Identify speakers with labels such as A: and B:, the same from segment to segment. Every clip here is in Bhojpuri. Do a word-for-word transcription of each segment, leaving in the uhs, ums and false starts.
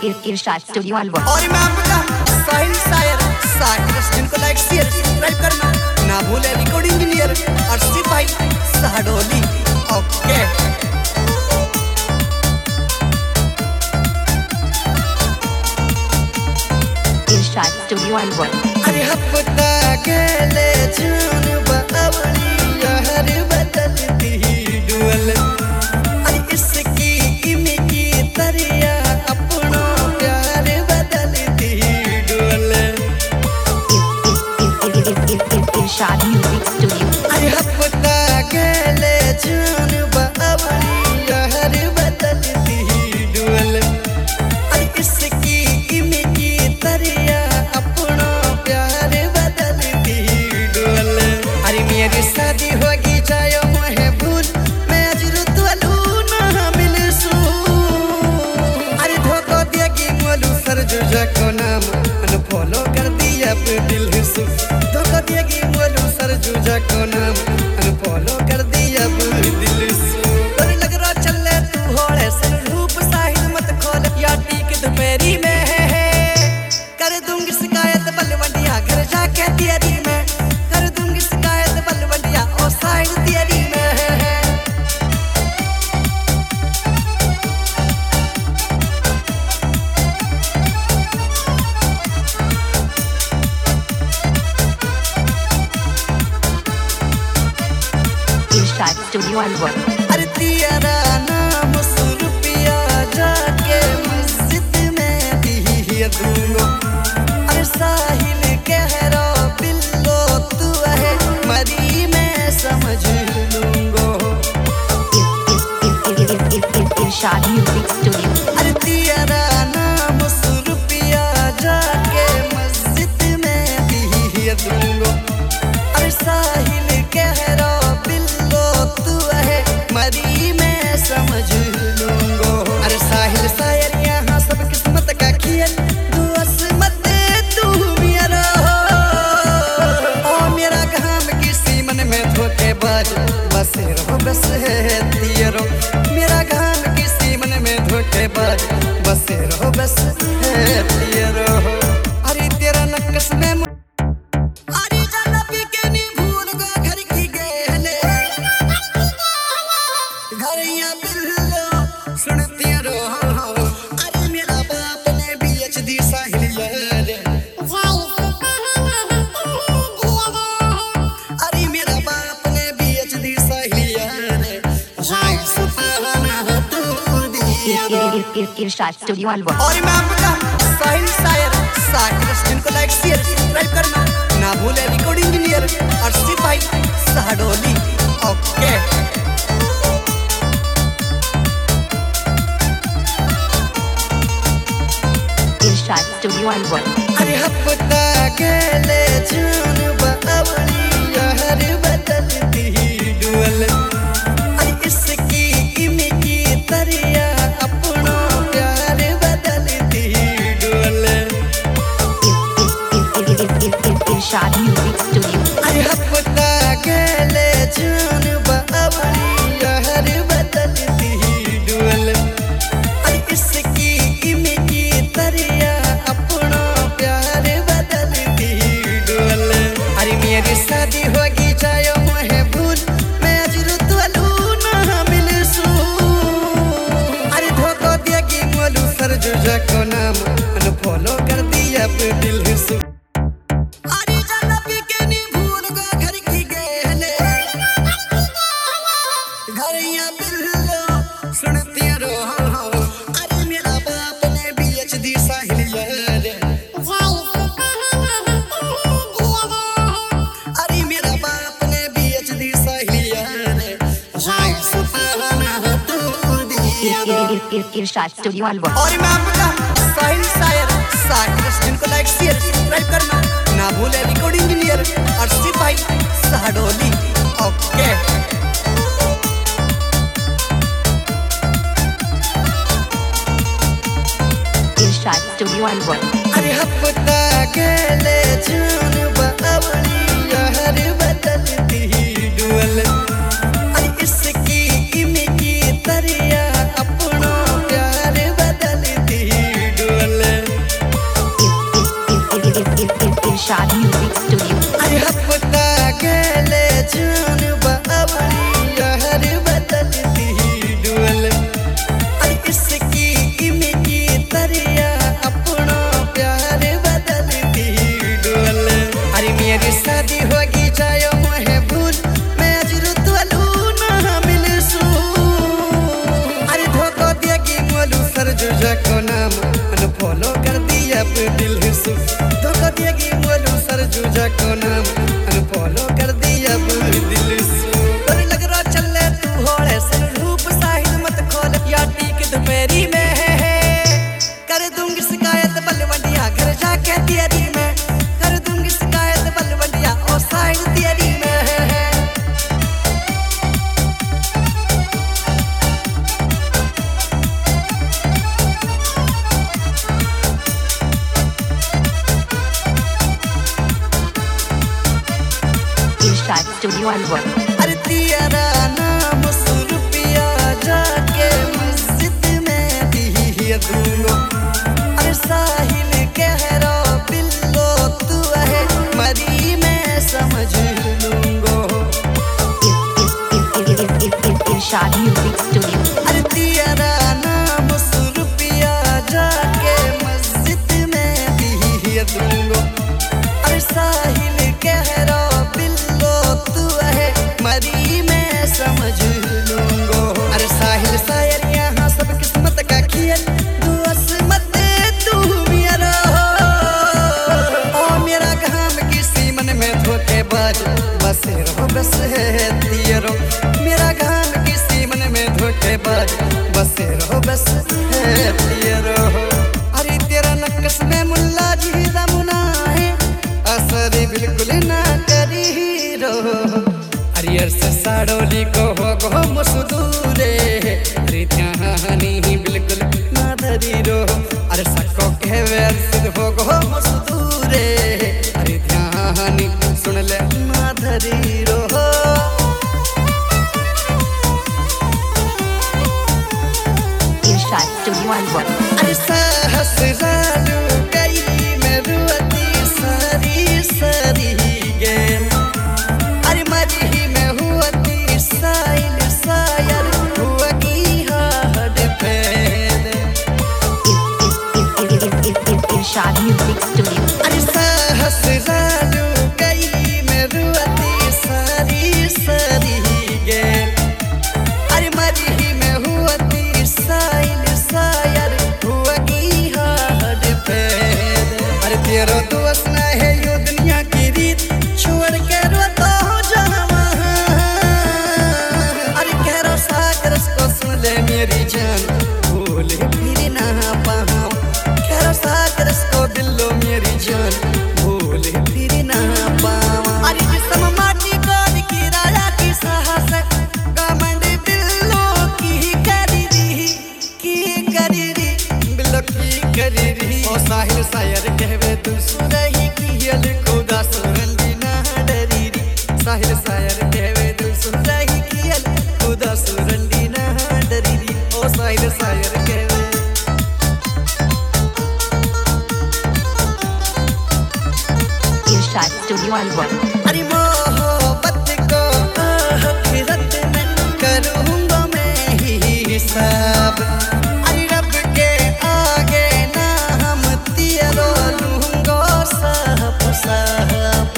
A: इरशाद स्टूडियो अलवर।
B: और मैं आपका साहिल शायर साकिर जिनको लाइक शेयर सब्सक्राइब करना ना भूले। रिकॉर्डिंग इंजीनियर अर्शी भाई साडोली। ओके
A: इरशाद स्टूडियो अलवर।
B: अरे हफ्ता गेले जून बावली यार बदलती डुअल। अरे इसकी इनकी तरिया अपना प्यार बदलती डुअल।
A: इरशाद म्यूजिक स्टूडियो।
B: अरे हफ्ता गेले जून बावली यार बदलती डुअल। अरे इसकी इनकी तरिया अपना प्यार बदलती डुअल। अरे मेरी शादी होगी चाहे मुझे भूल मैं अजरूत वालू ना मिल सू। अरे धोखा देगी मोलू सर जुजा को नाम अनफॉलो कर दिया अपने दिल से। धोखा देगी मोलू सर जुजा को नाम अनफॉलो कर दिया अपने दिल से। और लग रहा चले तू होड़े सर रूप साहिल मत खोल या टीक दोपहरी में है। कर दूंगी शिकायत बलवंडिया घर जाके तेरी में। कर दूंगी शिकायत बलवंडिया ओ साहिल तेरी में है।
A: इरशाद स्टूडियो अलवर।
B: अरे तेरा नाम सुरपिया जाके मस्जिद में दिया दूंगा। अरे साहिल कह रो बिल्लो तू है मरी मैं समझ लूंगा।
A: Irshad music studio.
B: अरे तेरा नाम सुरपिया जाके मस्जिद में दिया दूंगा। अरे साहिल कह रो बिल्लो तू है मरी मैं समझ लूंगा। अरे साहिल शायर यहाँ सब किस्मत का खेल दुआस मत तू मेरा। ओ मेरा काम किसी मन में धोखेबाज बस रहो बस है तेरो। मेरा काम किसी मन में धोखेबाज बस रहो बस है तेरो। अरे तेरा नक्कस में अरे जाना पी के नहीं भूल गो घर की गेले। घरिया बिल्लो सुनती रहो। अरे मेरा बाप ने भी एच डी साहिल यार। अरे मेरा बाप ने भी एच डी साहिल यार।
A: इरशाद स्टूडियो अलवर।
B: और मैं आपका साहिल शायर साकिर जिनको लाइक शेयर सब्सक्राइब करना ना भूले। रिकॉर्डिंग इंजीनियर अर्शी भाई साडोली। ओके
A: इरशाद स्टूडियो अलवर।
B: अरे हफ्ता गेले जून बावली यार बदलती डुअल। अरे इसकी इनकी तरिया अपना प्यार बदलती डुअल।
A: इरशाद म्यूजिक स्टूडियो।
B: अरे हफ्ता गेले जून बावली यार बदलती डुअल। अरे इसकी इनकी तरिया अपना प्यार बदलती डुअल। अरे मेरी शादी होगी चाहे मुझे भूल मैं अजरूत वालू ना मिल सू। अरे धोखा देगी मोलू सर जुजा को नाम अनफॉलो कर दिया अपने दिल से। अरे जाना पी के नहीं भूल गो घर की गेले। घरिया बिल्लो सुनती रहो। अरे मेरा बाप ने भी एच डी साहिल यार। अरे मेरा बाप ने भी एच डी साहिल यार।
A: इरशाद स्टूडियो अलवर।
B: और मैं आपका साहिल शायर साकिर जिनको लाइक शेयर सब्सक्राइब करना ना भूले। रिकॉर्डिंग इंजीनियर अर्शी भाई साडोली। ओके
A: इरशाद स्टूडियो अलवर।
B: अरे हफ्ता गेले जून बावली यार बदलती डुअल। अरे इसकी इनकी तरिया अपना प्यार बदलती डुअल। की होगी चाहे मोहे भूल मैं जरूरत वालू ना मिल सू अरे धोखा देगी मोलू सर जुजा को नाम अनफॉलो कर दिया अब दिल सू धोखा देगी मोलू सर जुजा को नाम अनफॉलो कर दिया अब दिल सू और लग रहा चले तू होड़े सर रूप साहिल मत खोल या टीक दोपहरी में कर दूंगी शिकायत बलवंडिया घर जाके तेरी में कर दूंगी शिकायत बलवंडिया ओ साइड तेरी में
A: Irshad Studio Alwar.
B: अरे तेरा नाम सुरपिया जाके मस्जिद में दिया दूंगा अरे साहिल कह रहा बिल्लो तू है मरी मैं समझ लूंगा
A: Irshad Music Studio.
B: अरे तेरा नाम सुरपिया जाके मस्जिद में दिया दूंगा अरे साहिल कह रहा बिल्लो तू है मरी मैं समझ लूंगा अरे साहिल शायर यहाँ सब किस्मत का खेल दुआस मत तू मेरा ओ मेरा घाम किसी मन में धोखेबाज बस रहो बस है तेरो मेरा घाम किसी मन में धोखेबाज बस रहो बस है तेरो अरे तेरा नक्श में मुल्ला जी दमुना है असर बिल्कुल ना करी रो अरियर से साड़ोली को हो गो मुसदूरे अरे ध्यानी बिल्कुल ना धरी रो अरे सको के वेर सिद्ध हो गो मुसदूरे अरे ध्यानी सुन ले ना धरी रो
A: Irshad Studio Alwar.
B: अरे साहस जालू गई मैं रुअती सारी सारी गे अरे मरी में हुआती साइल सायर हुआ की हाड पैद
A: Irshad Music Studio.
B: अरे साहस जालू गई मैं रुअती सारी सारी गे अरे मरी में हुआती साइल सायर हुआ की हाड पैद अरे तेरो दोस्त ना है यो दुनिया की रीत छोड़ के रोता हो जहाँ अरे कह रहा सागर को सुन ले मेरी जान भूल फिर ना पाऊं कह रहा सागर को दिलो मेरी जान भूल फिर ना पाऊं अरे जिसम माटी गोद की राजा की साहस गमंड बिल्लो की करी री की करी री बिल्लो की करी री ओ साहिल शायर कहवे तू सुरही की यल खुदा सुरंदी ना डरी री साहिल शायर कहवे तू सुरही की यल खुदा सुरंदी ना डरी री ओ साहिल शायर कहवे
A: Irshad Studio Alwar.
B: अरे मोहब्बत को आखिरत में करूँगा मैं ही हिसाब अरे रब के आगे ना हम तेरो लूँगा साहब साहब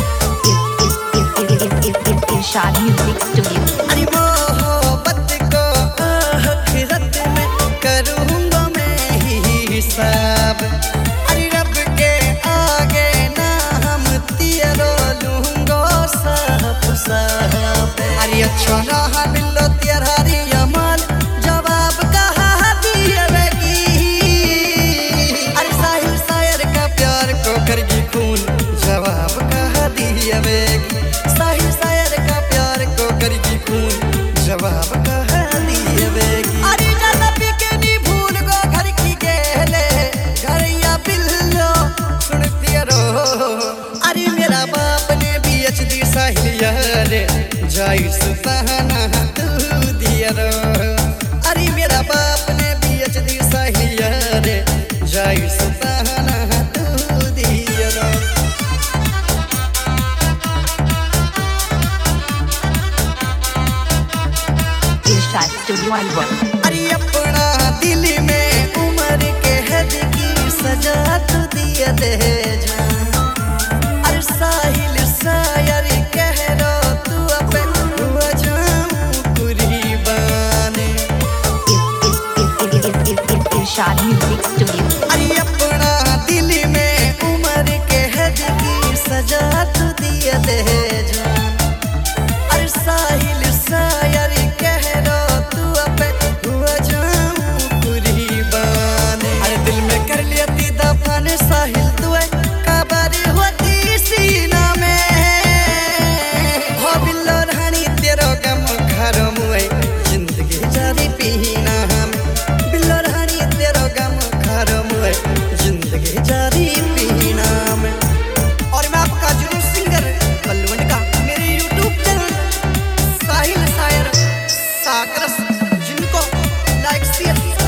A: Irshad Music Studio.
B: अरे मोहब्बत को आखिरत में करूँगा मैं ही हिसाब अरे रब के आगे ना हम तेरो लूँगा साहब साहब अरे अच्छा ना बिल्लो तेरा अमल जवाब कहा दिएगी अरे साहिल शायर का प्यार को करगी खून जवाब कहा दिएगी साहिल शायर का प्यार को करगी खून जवाब कहा दिएगी अरे जलबी के नी भूल गो घर की गेले घर या बिल्लो सुनती रो अरे मेरा बाप ने भी एच डी साहिल यार जाई सुहाना तू दिया रो अरे मेरा बाप ने भी एच डी साहिल यार जाई सुहाना तू दिया रो
A: Irshad Studio Alwar.
B: अरे अपना दिल में उम्र के हद की सजा तू दिया दे जा